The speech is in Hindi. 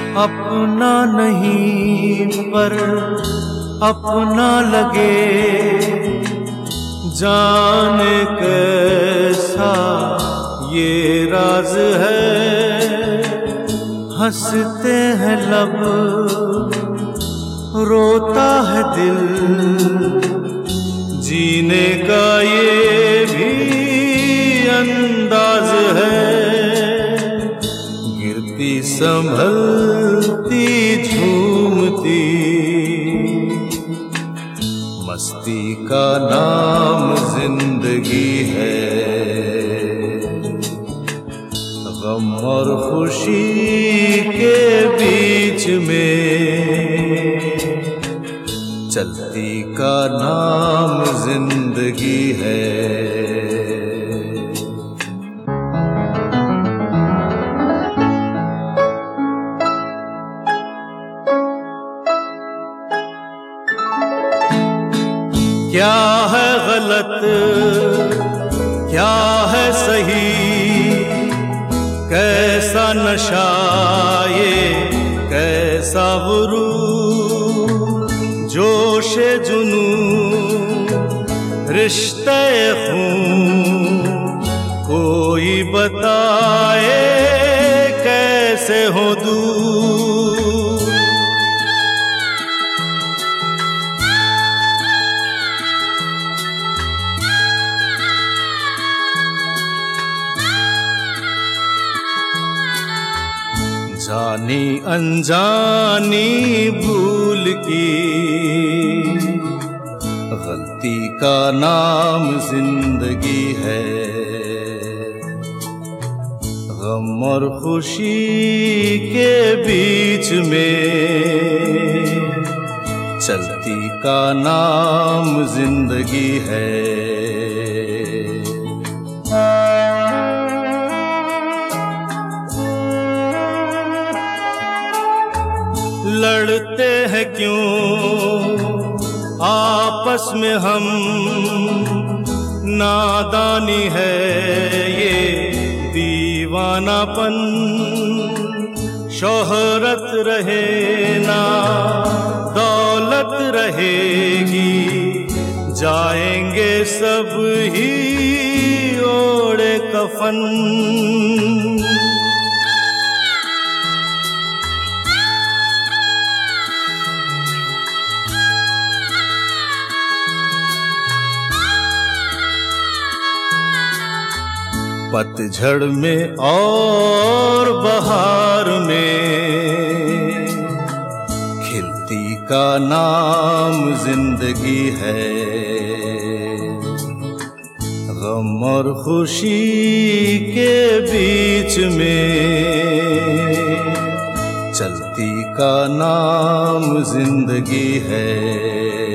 अपना नहीं पर अपना लगे, जाने कैसा ये राज है। हंसते हैं लब, रोता है दिल, जीने का ये भी अंदाज है। गिरती संभलती झूमती, मस्ती का नाम जिंदगी है। गम और खुशी के बीच में चलती का नाम जिंदगी है। क्या है गलत, क्या है सही, कैसा नशा ये कैसा गुरूर। जोशे जुनू रिश्ते खून, कोई बताए कैसे हो दूर। जानी अनजानी भूल की, गलती का नाम जिंदगी है। गम और खुशी के बीच में चलती का नाम जिंदगी है। लड़ते हैं क्यों आपस में हम, नादानी है ये दीवानापन। शोहरत रहे ना दौलत रहेगी, जाएंगे सब ही ओढ़े कफन। पतझड़ में और बहार में खिलती का नाम जिंदगी है। गम और खुशी के बीच में चलती का नाम जिंदगी है।